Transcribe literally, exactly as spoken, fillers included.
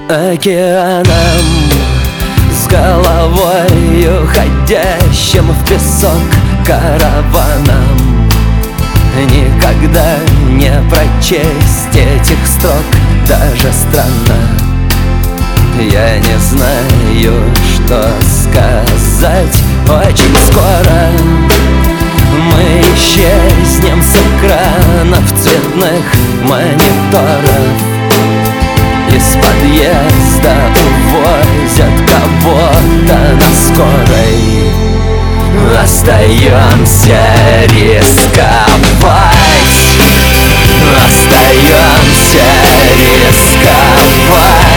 океаном, с головой уходящим в песок караваном. Никогда не прочесть этих строк, даже странно. Я не знаю, что сказать. Очень скоро мы исчезнем с экранов цветных мониторов. Из подъезда увозят кого-то на скорой. Остаемся рисковать, остаемся рисковать.